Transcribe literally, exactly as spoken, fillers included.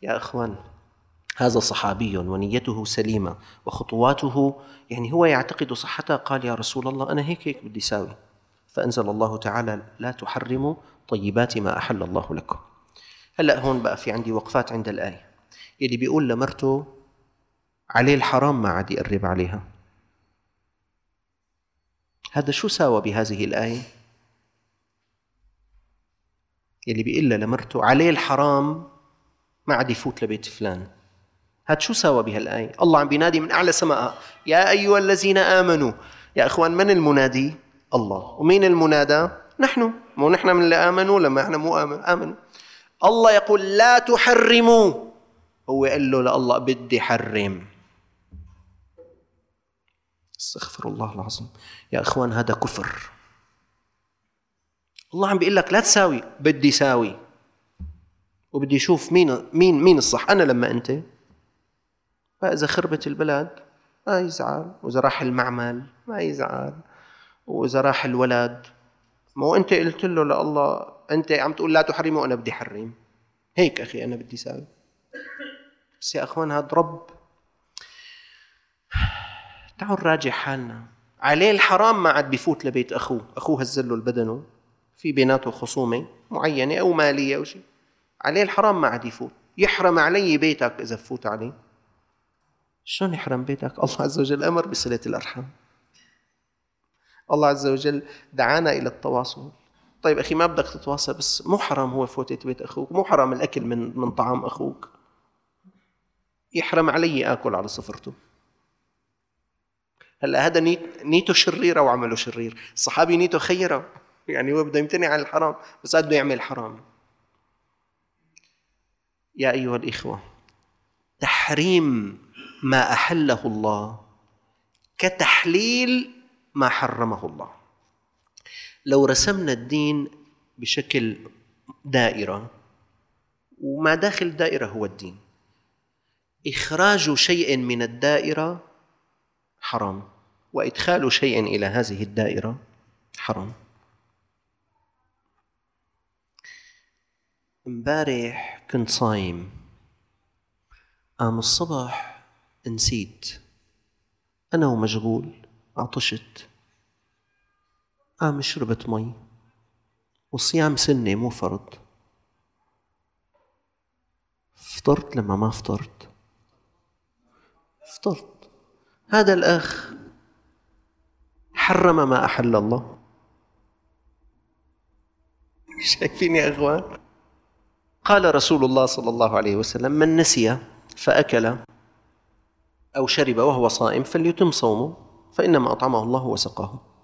يا أخوان، هذا صحابي ونيته سليمة وخطواته يعني هو يعتقد صحتها. قال يا رسول الله أنا هيك هيك بدي ساوي، فأنزل الله تعالى لا تحرموا طيبات ما أحل الله لكم. هلأ هون بقى في عندي وقفات عند الآية. يلي بيقول لمرته عليه الحرام ما عاد يقرب عليها، هذا شو ساوى بهذه الآية؟ يلي بيقول لمرته عليه الحرام ما عاد يفوت لبيت فلان، هذا شو ساوى بهالآية؟ الله عم بينادي من أعلى سماء يا أيها الذين آمنوا. يا أخوان، من المنادي؟ الله. ومين المنادى؟ نحن. مو نحن من اللي آمنوا لما احنا مو آمنوا. الله يقول لا تحرموا، هو قال له لله بدي حرم. استغفر الله العظيم. يا أخوان، هذا كفر. الله عم بيقول لك لا تساوي، بدي ساوي، وبدي أشوف مين مين مين الصح، أنا لما أنت. فإذا خربت البلد ما يزعل، وإذا راح المعمل ما يزعل، وإذا راح الولد مو أنت قلت له لله أنت عم تقول لا تحرمه وأنا بدي حرم. هيك أخي أنا بدي ساوي. بس يا أخوان، هذا رب. تعالوا نراجع حالنا. عليه الحرام ما عاد بيفوت لبيت أخوه، أخوه هزله البدنه في بيناته خصومة معينة أو مالية أو شيء، عليه الحرام ما عاد يفوت. يحرم علي بيتك إذا فوت عليه. شلون يحرم بيتك؟ الله عز وجل أمر بصلة الأرحام. الله عز وجل دعانا إلى التواصل. طيب أخي، ما بدك تتواصل، بس مو حرام هو فوتة بيت أخوك، مو حرام الأكل من من طعام أخوك. يحرم علي آكل على صفرته. هلا هذا نيت نيته شريرة وعمله شرير. الصحابي نيته خيرة، يعني هو بده يمتنع عن الحرام بس بده يعمل حرام. يا أيها الإخوة، تحريم ما أحله الله كتحليل ما حرمه الله. لو رسمنا الدين بشكل دائرة، وما داخل الدائرة هو الدين، إخراج شيء من الدائرة حرام، وإدخال شيء إلى هذه الدائرة حرام. امبارح كنت صايم، قام الصبح نسيت أنا ومشغول، عطشت، قام شربت مي، والصيام سنة مو فرض. فطرت لما ما فطرت، فطرت. هذا الأخ حرم ما أحل الله. شايفين يا أخوان؟ قال رسول الله صلى الله عليه وسلم من نسي فأكل أو شرب وهو صائم فليتم صومه، فإنما أطعمه الله وسقاه.